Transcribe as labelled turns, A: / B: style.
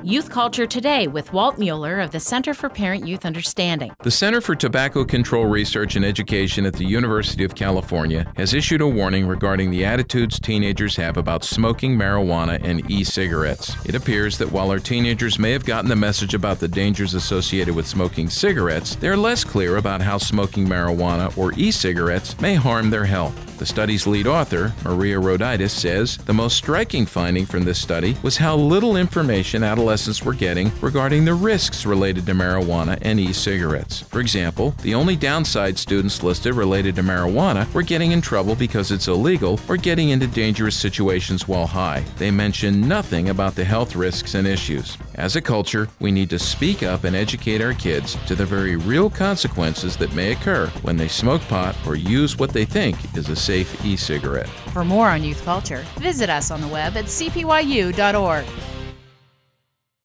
A: Youth Culture Today with Walt Mueller of the Center for Parent-Youth Understanding.
B: The Center for Tobacco Control Research and Education at the University of California has issued a warning regarding the attitudes teenagers have about smoking marijuana and e-cigarettes. It appears that while our teenagers may have gotten the message about the dangers associated with smoking cigarettes, they're less clear about how smoking marijuana or e-cigarettes may harm their health. The study's lead author, Maria Roditis, says the most striking finding from this study was how little information adolescents were getting regarding the risks related to marijuana and e-cigarettes. For example, the only downside students listed related to marijuana were getting in trouble because it's illegal or getting into dangerous situations while high. They mention nothing about the health risks and issues. As a culture, we need to speak up and educate our kids to the very real consequences that may occur when they smoke pot or use what they think is a safe e-cigarette.
A: For more on youth culture, visit us on the web at cpyu.org.